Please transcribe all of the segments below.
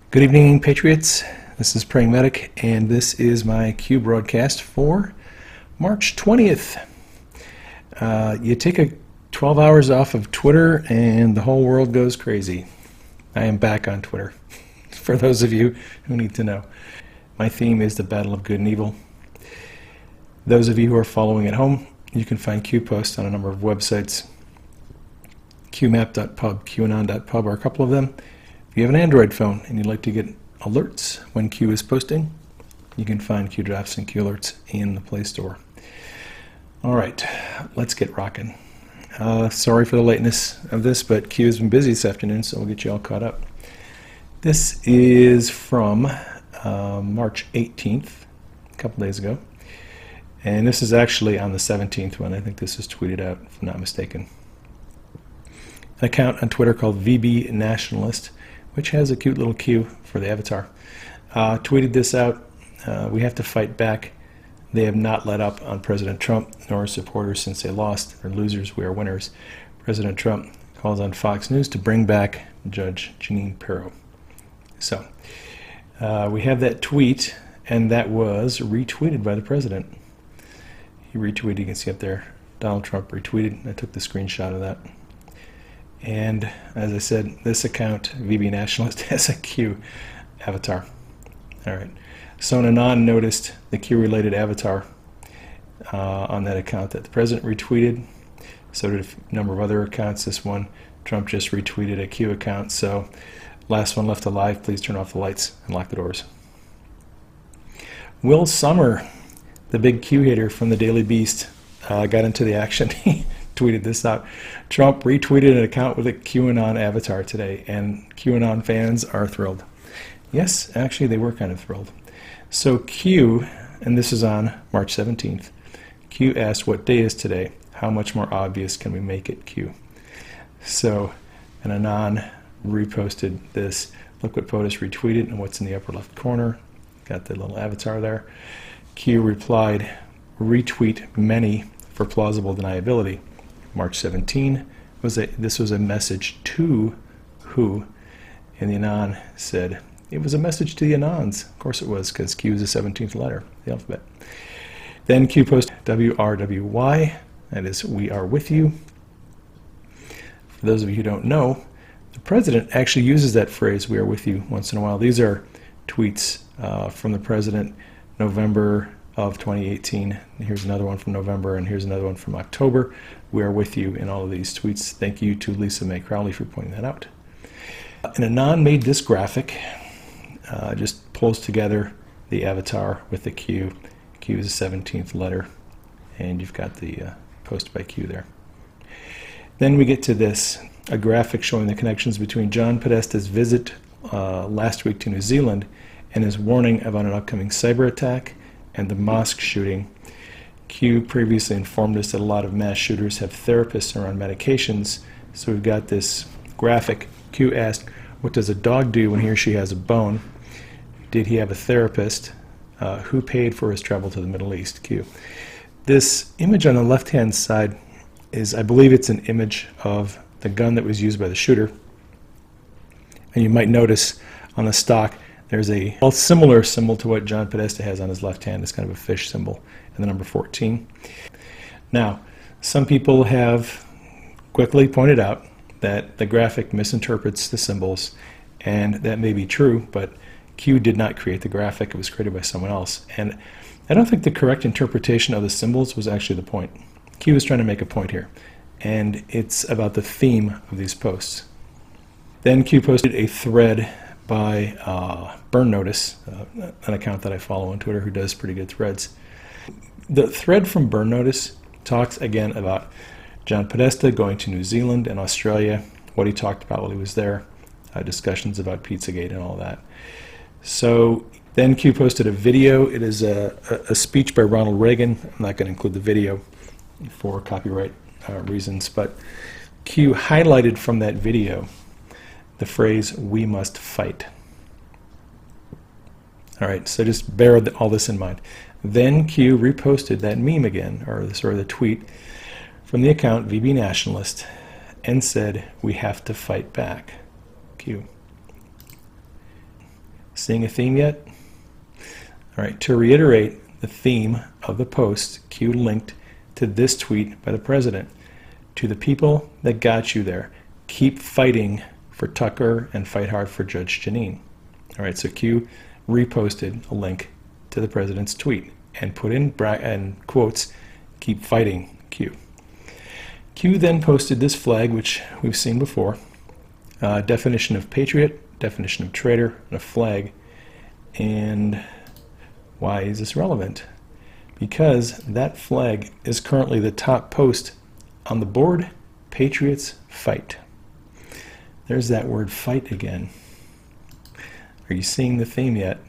Good evening, Patriots. This is Praying Medic, and this is my Q broadcast for March 20th. You take a 12 hours off of Twitter, and the whole world goes crazy. I am back on Twitter, for those of you who need to know. My theme is the battle of good and evil. Those of you who are following at home, you can find Q posts on a number of websites. QMap.pub, QAnon.pub are a couple of them. If you have an Android phone and you'd like to get alerts when Q is posting, you can find Q Drafts and Q Alerts in the Play Store. All right, let's get rocking. Sorry for the lateness of this, but Q has been busy this afternoon, so we'll get you all caught up. This is from March 18th, a couple days ago. And this is actually on the 17th when I think this was tweeted out, if I'm not mistaken. An account on Twitter called VB Nationalist, which has a cute little Q for the avatar, tweeted this out. We have to fight back. They have not let up on President Trump nor his supporters since they lost. They're losers, we are winners. President Trump calls on Fox News to bring back Judge Jeanine Pirro. So we have that tweet, and that was retweeted by the president. He retweeted, you can see up there, Donald Trump retweeted. I took the screenshot of that. And as I said, this account, VB Nationalist, has a Q avatar. All right. So an Anon noticed the Q-related avatar on that account that the president retweeted. So did a number of other accounts. This one, Trump just retweeted a Q account. So last one left alive, please turn off the lights and lock the doors. Will Sommer, the big Q hater from the Daily Beast, got into the action. He tweeted this out. Trump retweeted an account with a QAnon avatar today, and QAnon fans are thrilled. Yes, actually they were kind of thrilled. So Q, and this is on March 17th, Q asked, what day is today? How much more obvious can we make it, Q? So an Anon reposted this. Look what POTUS retweeted and what's in the upper left corner. Got the little avatar there. Q replied, retweet many for plausible deniability. March 17 this was a message to who? And the Anon said, it was a message to the Anons. Of course it was, because Q is the 17th letter of the alphabet. Then Q posted WRWY, that is, we are with you. For those of you who don't know, the president actually uses that phrase, we are with you, once in a while. These are tweets from the president, November of 2018. Here's another one from November, and here's another one from October. We are with you in all of these tweets. Thank you to Lisa Mae Crowley for pointing that out. And Anon made this graphic, just pulls together the avatar with the Q. Q is the 17th letter, and you've got the post by Q there. Then we get to this, a graphic showing the connections between John Podesta's visit last week to New Zealand and his warning about an upcoming cyber attack and the mosque shooting. Q previously informed us that a lot of mass shooters have therapists or on medications, so we've got this graphic. Q asked, what does a dog do when he or she has a bone? Did he have a therapist? Who paid for his travel to the Middle East? Q. This image on the left-hand side is, I believe it's an image of the gun that was used by the shooter. And you might notice on the stock, there's a similar symbol to what John Podesta has on his left hand. It's kind of a fish symbol, and the number 14. Now, some people have quickly pointed out that the graphic misinterprets the symbols, and that may be true, but Q did not create the graphic. It was created by someone else. And I don't think the correct interpretation of the symbols was actually the point. Q is trying to make a point here, and it's about the theme of these posts. Then Q posted a thread by Burn Notice, an account that I follow on Twitter who does pretty good threads. The thread from Burn Notice talks again about John Podesta going to New Zealand and Australia, what he talked about while he was there, discussions about Pizzagate and all that. So then Q posted a video. It is a speech by Ronald Reagan. I'm not going to include the video for copyright reasons, but Q highlighted from that video the phrase, we must fight. All right, so just bear all this in mind. Then Q reposted that meme again, or sort of the tweet from the account VB Nationalist, and said, we have to fight back. Q. Seeing a theme yet? All right, to reiterate the theme of the post, Q linked to this tweet by the president. To the people that got you there, keep fighting for Tucker and fight hard for Judge Jeanine. All right, so Q reposted a link to the president's tweet and put in quotes, keep fighting, Q. Q then posted this flag, which we've seen before, definition of patriot, definition of traitor, and a flag. And why is this relevant? Because that flag is currently the top post on the board, Patriots Fight. There's that word fight again. Are you seeing the theme yet?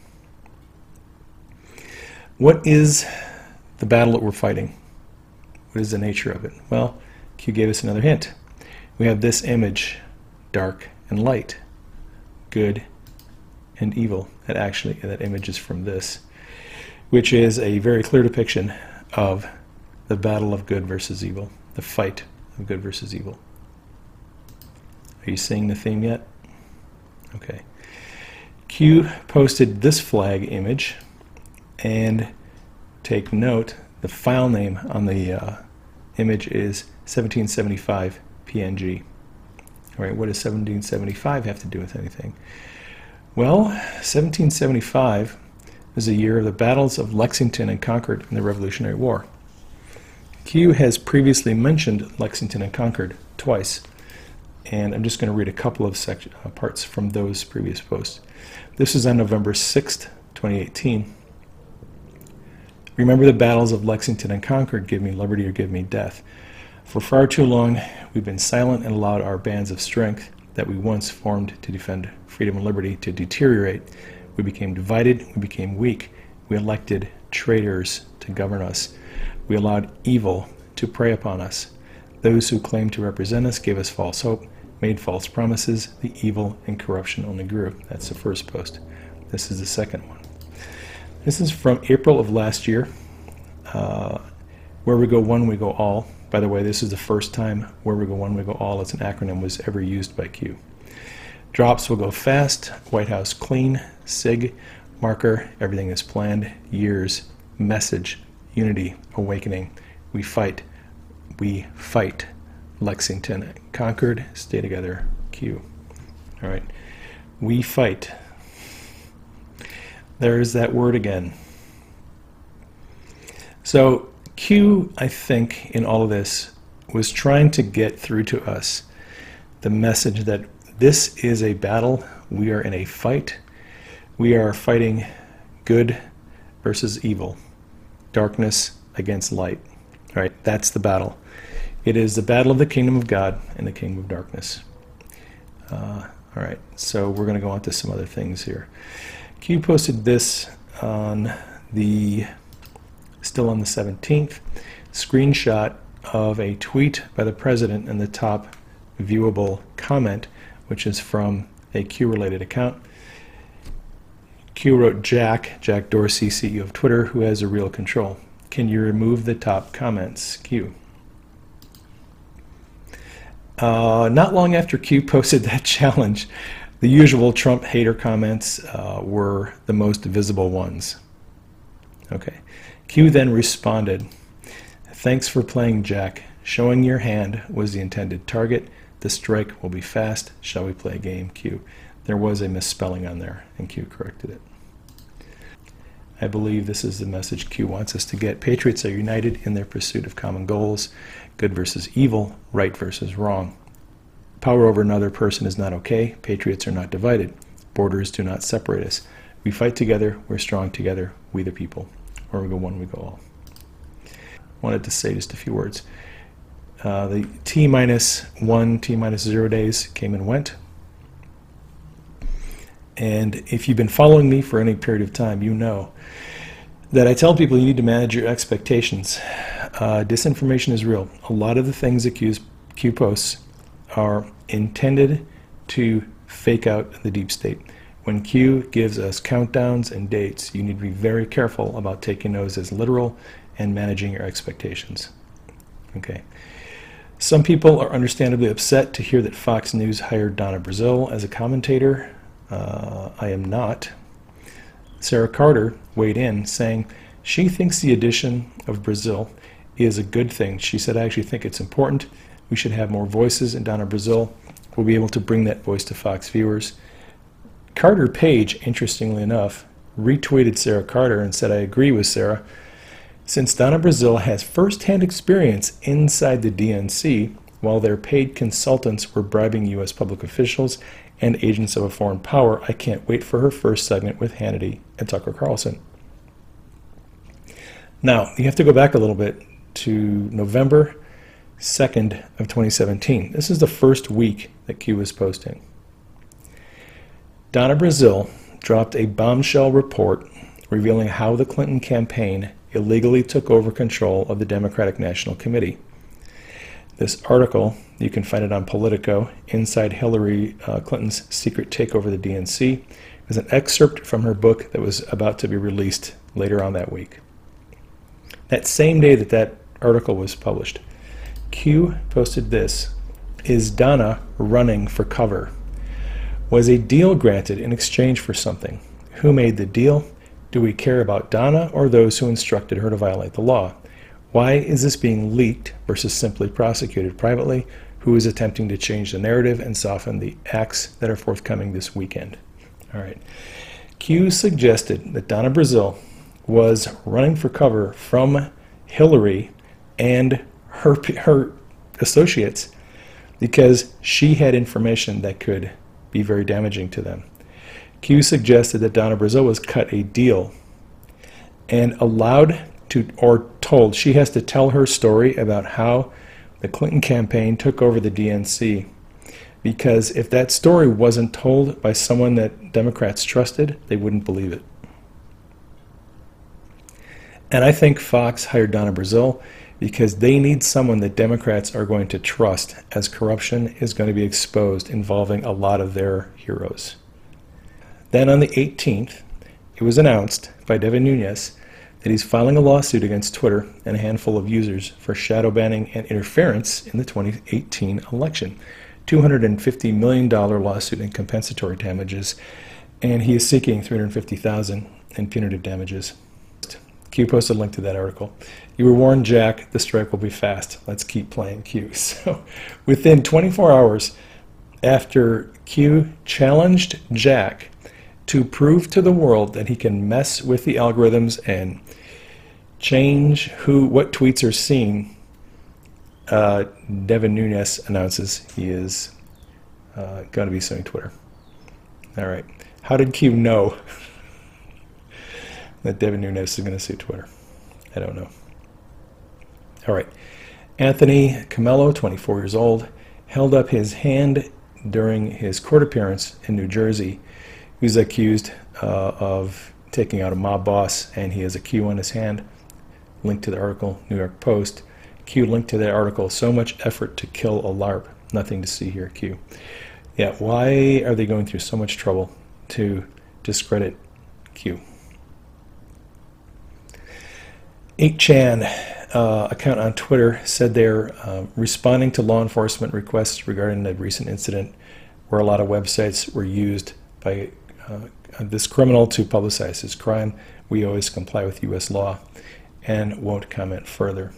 What is the battle that we're fighting? What is the nature of it? Well, Q gave us another hint. We have this image, dark and light, good and evil. That image is from this, which is a very clear depiction of the battle of good versus evil, the fight of good versus evil. Are you seeing the theme yet? Okay. Q posted this flag image, and take note, the file name on the image is 1775 PNG. All right, what does 1775 have to do with anything? Well, 1775 is the year of the battles of Lexington and Concord in the Revolutionary War. Q has previously mentioned Lexington and Concord twice, and I'm just going to read a couple of parts from those previous posts. This is on November 6th, 2018. Remember the battles of Lexington and Concord, give me liberty or give me death. For far too long, we've been silent and allowed our bands of strength that we once formed to defend freedom and liberty to deteriorate. We became divided, we became weak. We elected traitors to govern us. We allowed evil to prey upon us. Those who claimed to represent us gave us false hope, made false promises. The evil and corruption only grew. That's the first post. This is the second one. This is from April of last year. Where we go one, we go all. By the way, this is the first time Where we go one, we go all as an acronym was ever used by Q. Drops will go fast, White House clean, SIG, marker, everything is planned, years, message, unity, awakening, we fight, Lexington, Concord, stay together, Q. All right, we fight. There's that word again. So Q, I think, in all of this, was trying to get through to us the message that this is a battle. We are in a fight. We are fighting good versus evil, darkness against light. All right, that's the battle. It is the battle of the kingdom of God and the kingdom of darkness. All right, so we're going to go on to some other things here. Q posted this on still on the 17th, screenshot of a tweet by the president and the top viewable comment, which is from a Q-related account. Q wrote, Jack Dorsey, CEO of Twitter, who has a real control. Can you remove the top comments, Q? Not long after Q posted that challenge, the usual Trump hater comments were the most visible ones. Okay. Q then responded, thanks for playing, Jack. Showing your hand was the intended target. The strike will be fast. Shall we play a game, Q? There was a misspelling on there, and Q corrected it. I believe this is the message Q wants us to get. Patriots are united in their pursuit of common goals. Good versus evil, right versus wrong. Power over another person is not okay. Patriots are not divided. Borders do not separate us. We fight together. We're strong together. We the people. Where we go one, we go all. Wanted to say just a few words. The T-1, T-0 days came and went. And if you've been following me for any period of time, you know that I tell people you need to manage your expectations. Disinformation is real. A lot of the things that Q posts are intended to fake out the deep state. When Q gives us countdowns and dates, you need to be very careful about taking those as literal and managing your expectations. Okay. Some people are understandably upset to hear that Fox News hired Donna Brazile as a commentator. I am not. Sarah Carter weighed in, saying she thinks the addition of Brazil is a good thing. She said, I actually think it's important. We should have more voices, and Donna Brazil will be able to bring that voice to Fox viewers. Carter Page, interestingly enough, retweeted Sarah Carter and said, I agree with Sarah. Since Donna Brazil has first-hand experience inside the DNC, while their paid consultants were bribing U.S. public officials and agents of a foreign power, I can't wait for her first segment with Hannity and Tucker Carlson. Now, you have to go back a little bit to November 2nd of 2017. This is the first week that Q was posting. Donna Brazil dropped a bombshell report revealing how the Clinton campaign illegally took over control of the Democratic National Committee. This article, you can find it on Politico, Inside Hillary Clinton's Secret Takeover of the DNC, is an excerpt from her book that was about to be released later on that week. That same day that that article was published, Q posted this: Is Donna running for cover? Was a deal granted in exchange for something? Who made the deal? Do we care about Donna or those who instructed her to violate the law? Why is this being leaked versus simply prosecuted privately? Who is attempting to change the narrative and soften the acts that are forthcoming this weekend? All right. Q suggested that Donna Brazil was running for cover from Hillary and her associates because she had information that could be very damaging to them. Q suggested that Donna Brazil was cut a deal and allowed to, or told, she has to tell her story about how the Clinton campaign took over the DNC, because if that story wasn't told by someone that Democrats trusted, they wouldn't believe it. And I think Fox hired Donna Brazil because they need someone that Democrats are going to trust, as corruption is going to be exposed involving a lot of their heroes. Then on the 18th, it was announced by Devin Nunes that he's filing a lawsuit against Twitter and a handful of users for shadow banning and interference in the 2018 election. $250 million lawsuit in compensatory damages, and he is seeking $350,000 in punitive damages. Q posted a link to that article. You were warned, Jack, the strike will be fast. Let's keep playing Q. So within 24 hours after Q challenged Jack to prove to the world that he can mess with the algorithms and change what tweets are seen, Devin Nunes announces he is going to be suing Twitter. All right. How did Q know that Devin Nunes is going to sue Twitter? I don't know. All right. Anthony Camello, 24 years old, held up his hand during his court appearance in New Jersey. He was accused of taking out a mob boss, and he has a Q on his hand. Link to the article, New York Post. Q linked to that article. So much effort to kill a LARP. Nothing to see here, Q. Yeah, why are they going through so much trouble to discredit Q? 8chan account on Twitter said they're responding to law enforcement requests regarding the recent incident where a lot of websites were used by this criminal to publicize his crime. We always comply with U.S. law and won't comment further.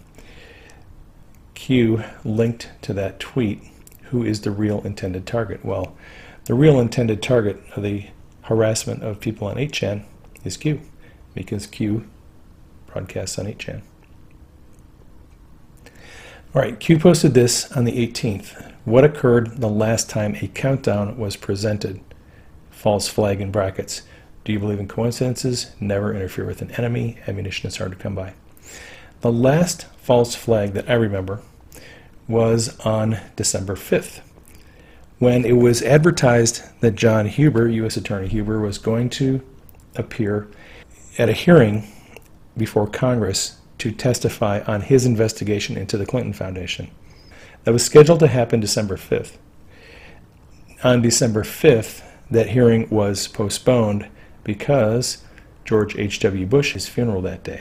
Q linked to that tweet. Who is the real intended target? Well, the real intended target of the harassment of people on 8chan is Q, because Q broadcasts on 8chan. All right, Q posted this on the 18th. What occurred the last time a countdown was presented? False flag in brackets. Do you believe in coincidences? Never interfere with an enemy. Ammunition is hard to come by. The last false flag that I remember was on December 5th, when it was advertised that John Huber, U.S. Attorney Huber, was going to appear at a hearing before Congress to testify on his investigation into the Clinton Foundation. That was scheduled to happen December 5th. On December 5th, that hearing was postponed because George H.W. Bush, his funeral that day.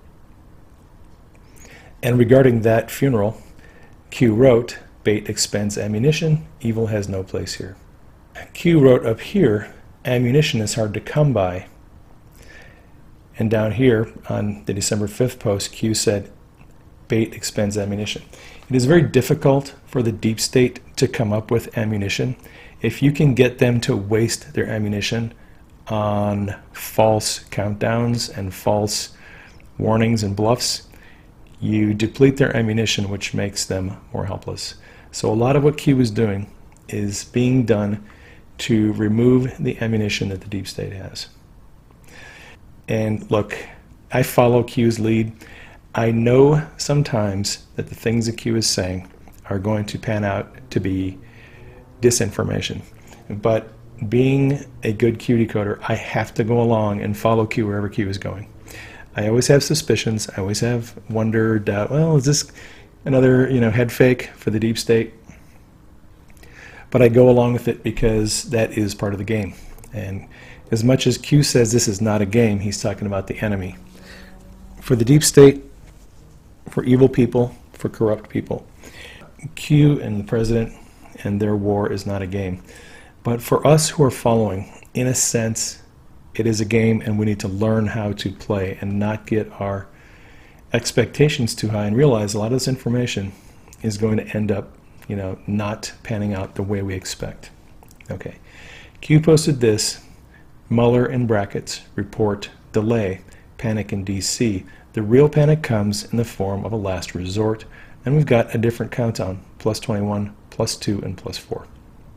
And regarding that funeral, Q wrote, bait expends ammunition, evil has no place here. Q wrote up here, ammunition is hard to come by. And down here on the December 5th post, Q said, bait expends ammunition. It is very difficult for the deep state to come up with ammunition. If you can get them to waste their ammunition on false countdowns and false warnings and bluffs, you deplete their ammunition, which makes them more helpless. So a lot of what Q is doing is being done to remove the ammunition that the deep state has. And look, I follow Q's lead. I know sometimes that the things that Q is saying are going to pan out to be disinformation. But being a good Q decoder, I have to go along and follow Q wherever Q is going. I always have suspicions. I always have wonder, doubt, well, is this another head fake for the deep state? But I go along with it because that is part of the game. And as much as Q says this is not a game, he's talking about the enemy. For the deep state, for evil people, for corrupt people, Q and the president and their war is not a game. But for us who are following, in a sense, it is a game, and we need to learn how to play and not get our expectations too high and realize a lot of this information is going to end up, not panning out the way we expect. Okay. Q posted this. Mueller in brackets, report, delay, panic in DC. The real panic comes in the form of a last resort, and we've got a different countdown, +21, +2, and +4.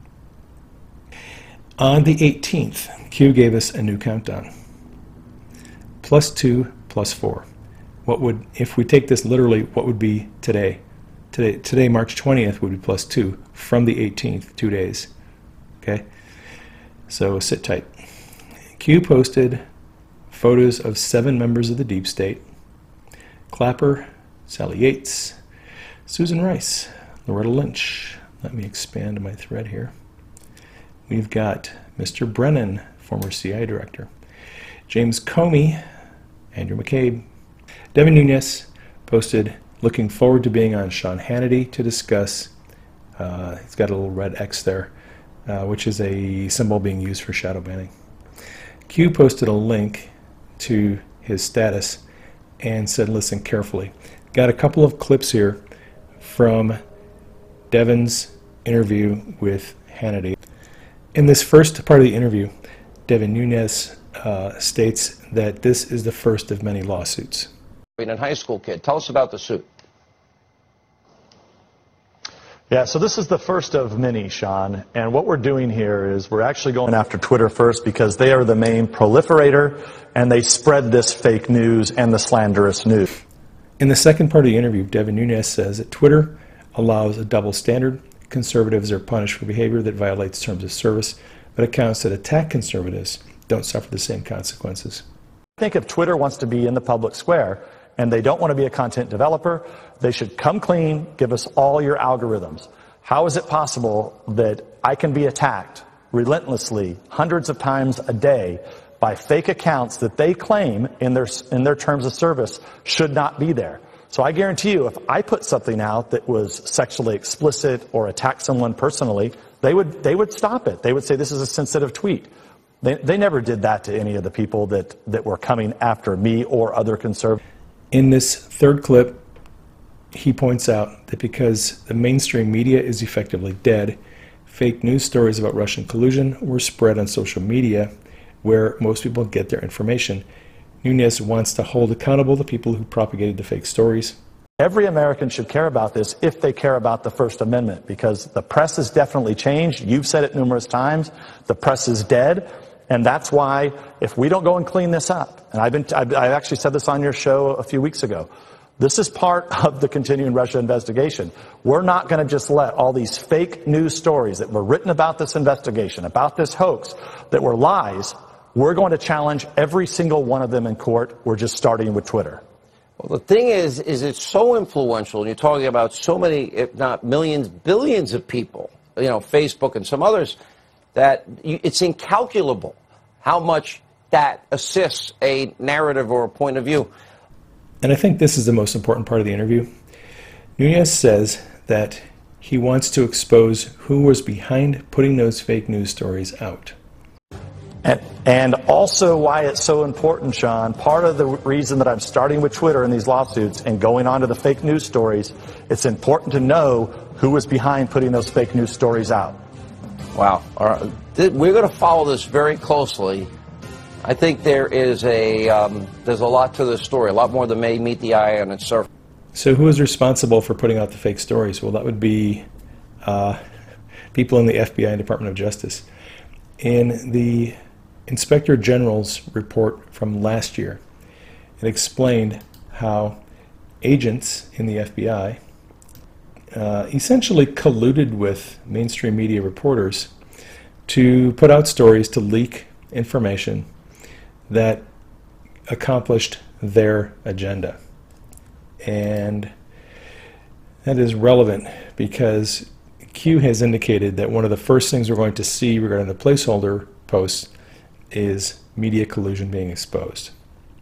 On the 18th, Q gave us a new countdown, +2, +4. What would, if we take this literally, what would be today? Today, March 20th would be +2 from the 18th, 2 days. Okay, so sit tight. Q posted photos of 7 members of the deep state: Clapper, Sally Yates, Susan Rice, Loretta Lynch. Let me expand my thread here. We've got Mr. Brennan, former CIA director, James Comey, Andrew McCabe. Devin Nunes posted, looking forward to being on Sean Hannity to discuss, he's got a little red X there, which is a symbol being used for shadow banning. Q posted a link to his status and said, listen carefully. Got a couple of clips here from Devin's interview with Hannity. In this first part of the interview, Devin Nunes states that this is the first of many lawsuits. A high school kid. Tell us about the suit. Yeah, so this is the first of many, Sean, and what we're doing here is we're actually going after Twitter first because they are the main proliferator and they spread this fake news and the slanderous news. In the second part of the interview, Devin Nunes says that Twitter allows a double standard. Conservatives are punished for behavior that violates terms of service, but accounts that attack conservatives don't suffer the same consequences. I think if Twitter wants to be in the public square and they don't want to be a content developer, they should come clean, give us all your algorithms. How is it possible that I can be attacked relentlessly hundreds of times a day by fake accounts that they claim in their terms of service should not be there? So I guarantee you, if I put something out that was sexually explicit or attacked someone personally, they would stop it. They would say this is a sensitive tweet. They never did that to any of the people that were coming after me or other conservatives. In this third clip, he points out that because the mainstream media is effectively dead, fake news stories about Russian collusion were spread on social media, where most people get their information. Nunes wants to hold accountable the people who propagated the fake stories. Every American should care about this if they care about the First Amendment, because the press has definitely changed. You've said it numerous times. The press is dead. And that's why if we don't go and clean this up, and I actually said this on your show a few weeks ago, this is part of the continuing Russia investigation. We're not going to just let all these fake news stories that were written about this investigation, about this hoax, that were lies, we're going to challenge every single one of them in court. We're just starting with Twitter. Well, the thing is it's so influential, and you're talking about so many, if not millions, billions of people, Facebook and some others, that it's incalculable how much that assists a narrative or a point of view. And I think this is the most important part of the interview. Nunes says that he wants to expose who was behind putting those fake news stories out. And also why it's so important, Sean, part of the reason that I'm starting with Twitter in these lawsuits and going on to the fake news stories, it's important to know who was behind putting those fake news stories out. Wow. All right. We're going to follow this very closely. I think there's a lot to this story, a lot more than may meet the eye on its surface. So who is responsible for putting out the fake stories? Well, that would be people in the FBI and Department of Justice. In the Inspector General's report from last year, it explained how agents in the FBI essentially colluded with mainstream media reporters to put out stories to leak information that accomplished their agenda. And that is relevant because Q has indicated that one of the first things we're going to see regarding the placeholder posts is media collusion being exposed.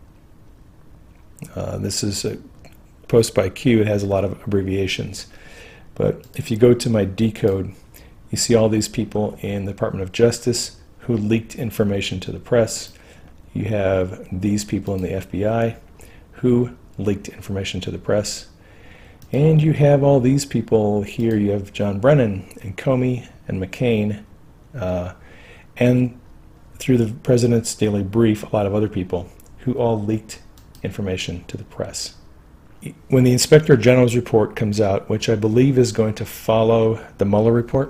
This is a post by Q. It has a lot of abbreviations. But if you go to my decode, you see all these people in the Department of Justice who leaked information to the press. You have these people in the FBI who leaked information to the press. And you have all these people here. You have John Brennan and Comey and McCain, and through the President's Daily Brief, a lot of other people who all leaked information to the press. When the Inspector General's report comes out, which I believe is going to follow the Mueller report,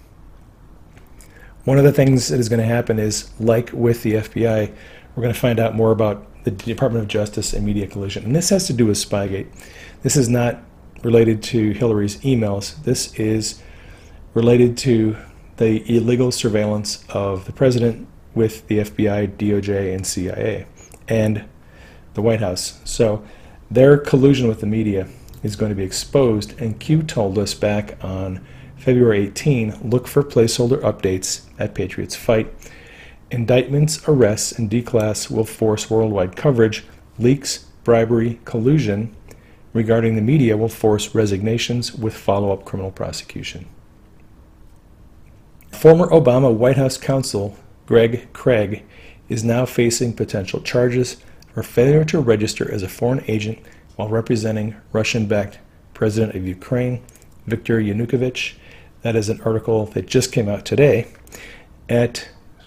one of the things that is going to happen is, like with the FBI, we're going to find out more about the Department of Justice and media collusion. And this has to do with Spygate. This is not related to Hillary's emails. This is related to the illegal surveillance of the president with the FBI, DOJ, and CIA, and the White House. So their collusion with the media is going to be exposed, and Q told us back on February 18, look for placeholder updates at Patriots Fight. Indictments, arrests, and declass will force worldwide coverage. Leaks, bribery, collusion regarding the media will force resignations with follow-up criminal prosecution. Former Obama White House counsel Greg Craig is now facing potential charges for failure to register as a foreign agent while representing Russian-backed President of Ukraine, Viktor Yanukovych. That is an article that just came out today at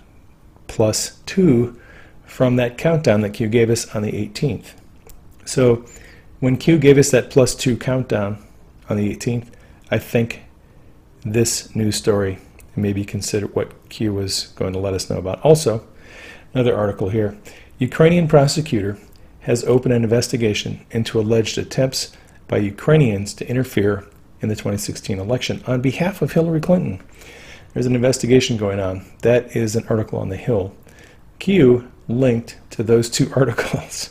+2 from that countdown that Q gave us on the 18th. So when Q gave us that +2 countdown on the 18th, I think this news story may be considered what Q was going to let us know about. Also, another article here. Ukrainian prosecutor has opened an investigation into alleged attempts by Ukrainians to interfere in the 2016 election on behalf of Hillary Clinton. There's an investigation going on. That is an article on The Hill. Q linked to those two articles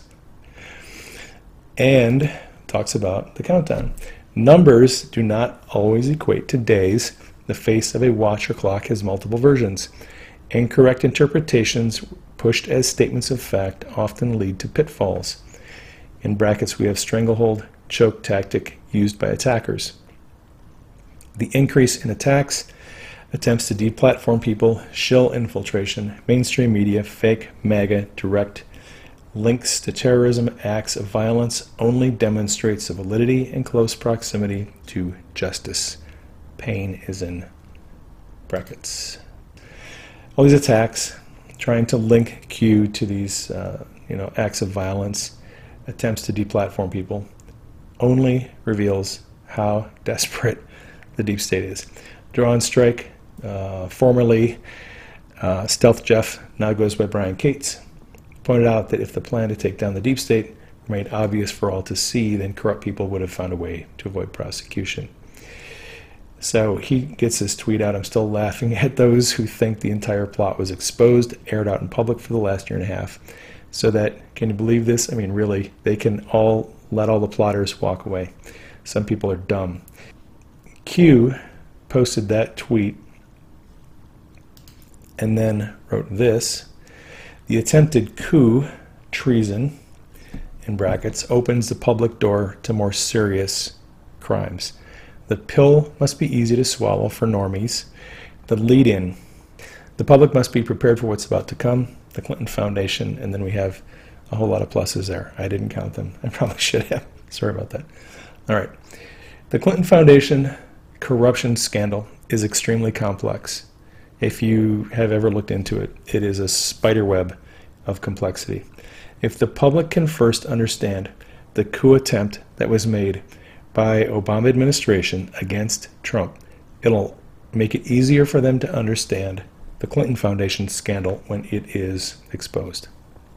and talks about the countdown. Numbers do not always equate to days. The face of a watch or clock has multiple versions. Incorrect interpretations pushed as statements of fact often lead to pitfalls. In brackets, we have stranglehold, choke tactic used by attackers. The increase in attacks, attempts to deplatform people, shill infiltration, mainstream media, fake, MAGA, direct links to terrorism, acts of violence only demonstrates the validity and close proximity to justice. Pain is in brackets. All these attacks, trying to link Q to these acts of violence, attempts to deplatform people, only reveals how desperate the deep state is. Draw and Strike, formerly Stealth Jeff, now goes by Brian Cates, pointed out that if the plan to take down the deep state were made obvious for all to see, then corrupt people would have found a way to avoid prosecution. So he gets this tweet out. I'm still laughing at those who think the entire plot was exposed, aired out in public for the last year and a half. So that, can you believe this? I mean, really, they can all let all the plotters walk away. Some people are dumb. Q posted that tweet and then wrote this. The attempted coup, treason, in brackets, opens the public door to more serious crimes. The pill must be easy to swallow for normies. The lead-in. The public must be prepared for what's about to come, the Clinton Foundation, and then we have a whole lot of pluses there. I didn't count them. I probably should have. Sorry about that. All right. The Clinton Foundation corruption scandal is extremely complex. If you have ever looked into it, it is a spider web of complexity. If the public can first understand the coup attempt that was made by Obama administration against Trump, it'll make it easier for them to understand the Clinton Foundation scandal when it is exposed.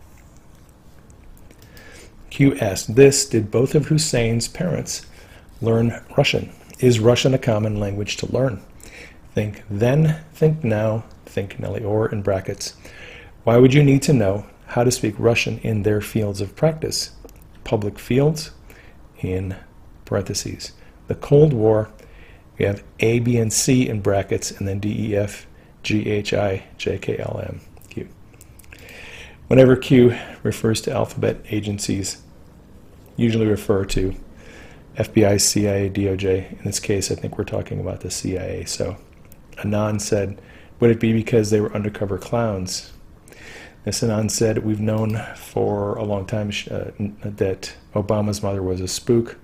Q asked this: did both of Hussein's parents learn Russian? Is Russian a common language to learn? Think then, think now, think Nellie Orr in brackets. Why would you need to know how to speak Russian in their fields of practice? Public fields, in parentheses. The Cold War, we have A, B, and C in brackets, and then D, E, F, G, H, I, J, K, L, M, Q. Whenever Q refers to alphabet agencies, usually refer to FBI, CIA, DOJ. In this case, I think we're talking about the CIA. So Anand said, would it be because they were undercover clowns? This Anand said, we've known for a long time that Obama's mother was a spook.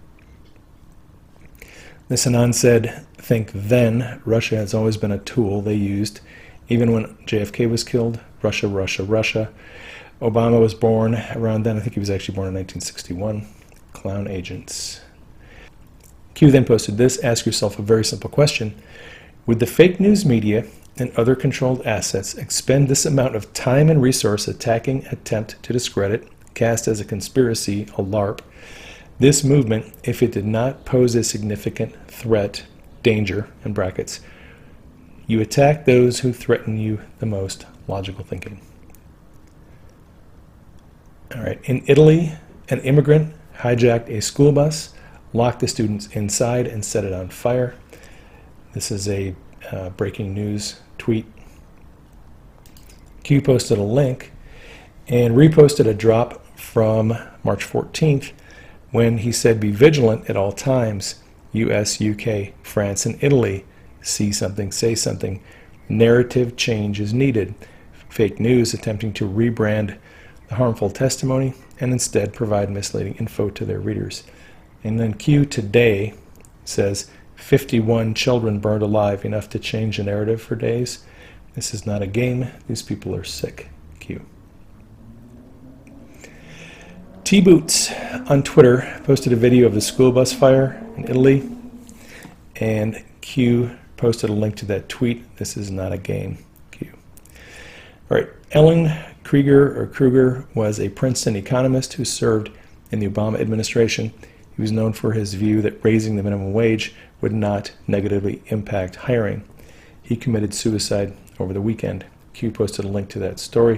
This Anand said, think then, Russia has always been a tool they used. Even when JFK was killed, Russia, Russia, Russia. Obama was born around then. I think he was actually born in 1961. Clown agents. Q then posted this: ask yourself a very simple question. Would the fake news media and other controlled assets expend this amount of time and resource attacking, attempt to discredit, cast as a conspiracy, a LARP, this movement if it did not pose a significant threat, danger, in brackets? You attack those who threaten you the most. Logical thinking. All right. In Italy, an immigrant hijacked a school bus, locked the students inside, and set it on fire. This is a breaking news tweet. Q posted a link and reposted a drop from March 14th when he said, be vigilant at all times. US, UK, France, and Italy. See something, say something. Narrative change is needed. Fake news attempting to rebrand the harmful testimony and instead provide misleading info to their readers. And then Q today says 51 children burned alive, enough to change the narrative for days. This is not a game. These people are sick. Q. T-Boots on Twitter posted a video of the school bus fire in Italy, and Q posted a link to that tweet. This is not a game. Q. All right. Ellen Kruger was a Princeton economist who served in the Obama administration. He was known for his view that raising the minimum wage would not negatively impact hiring. He committed suicide over the weekend. Q posted a link to that story.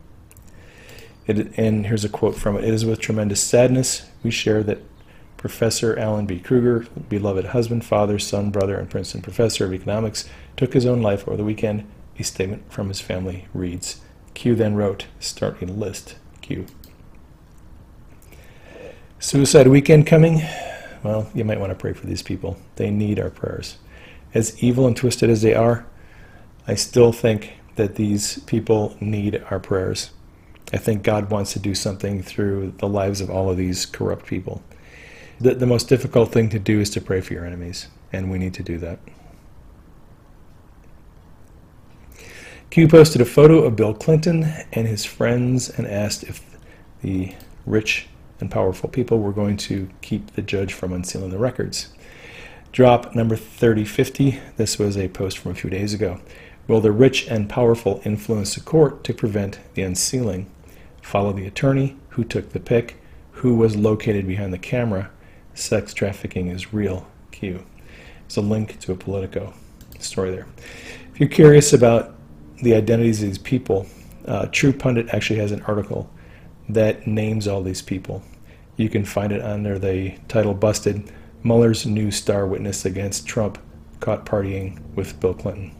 And here's a quote from it. It is with tremendous sadness we share that Professor Alan B. Kruger, beloved husband, father, son, brother, and Princeton professor of economics, took his own life over the weekend. A statement from his family reads. Q then wrote, start a list. Q. Suicide weekend coming? Well, you might want to pray for these people. They need our prayers. As evil and twisted as they are, I still think that these people need our prayers. I think God wants to do something through the lives of all of these corrupt people. The most difficult thing to do is to pray for your enemies, and we need to do that. Q posted a photo of Bill Clinton and his friends and asked if the rich and powerful people were going to keep the judge from unsealing the records. Drop number 3050. This was a post from a few days ago. Will the rich and powerful influence the court to prevent the unsealing? Follow the attorney who took the pic, who was located behind the camera. Sex trafficking is real. Q. It's a link to a Politico story there. If you're curious about the identities of these people, True Pundit actually has an article that names all these people. You can find it under the title Busted, Mueller's New Star Witness Against Trump Caught Partying with Bill Clinton.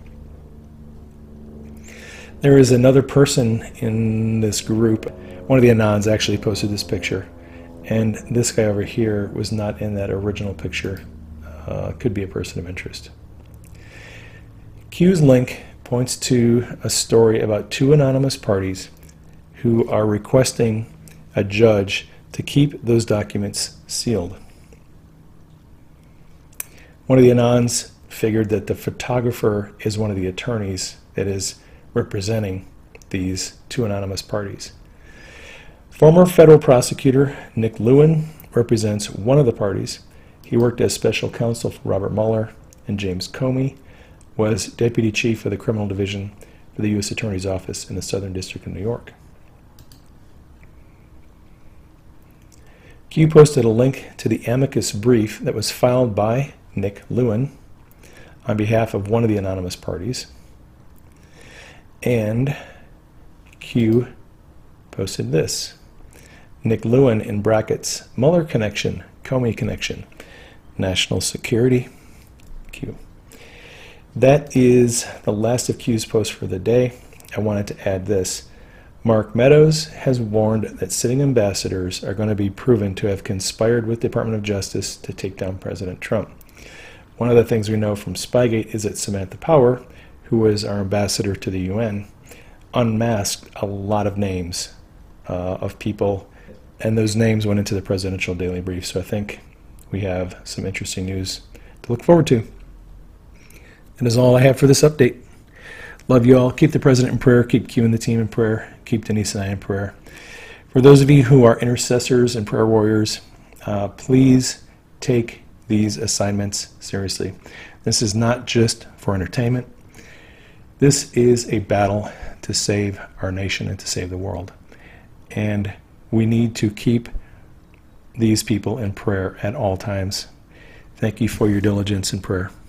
There is another person in this group. One of the Anons actually posted this picture, and this guy over here was not in that original picture. Could be a person of interest. Q's link points to a story about two anonymous parties who are requesting a judge to keep those documents sealed. One of the Anons figured that the photographer is one of the attorneys that is representing these two anonymous parties. Former federal prosecutor Nick Lewin represents one of the parties. He worked as special counsel for Robert Mueller, and James Comey was deputy chief of the criminal division for the U.S. Attorney's Office in the Southern District of New York. Q posted a link to the amicus brief that was filed by Nick Lewin on behalf of one of the anonymous parties. And Q posted this. Nick Lewin in brackets, Mueller connection, Comey connection, national security, Q. That is the last of Q's posts for the day. I wanted to add this. Mark Meadows has warned that sitting ambassadors are going to be proven to have conspired with the Department of Justice to take down President Trump. One of the things we know from Spygate is that Samantha Power, who was our ambassador to the UN, unmasked a lot of names of people, and those names went into the presidential daily brief. So I think we have some interesting news to look forward to. That is all I have for this update. Love you all. Keep the president in prayer. Keep Q and the team in prayer. Keep Denise and I in prayer. For those of you who are intercessors and prayer warriors, please take these assignments seriously. This is not just for entertainment. This is a battle to save our nation and to save the world. And we need to keep these people in prayer at all times. Thank you for your diligence in prayer.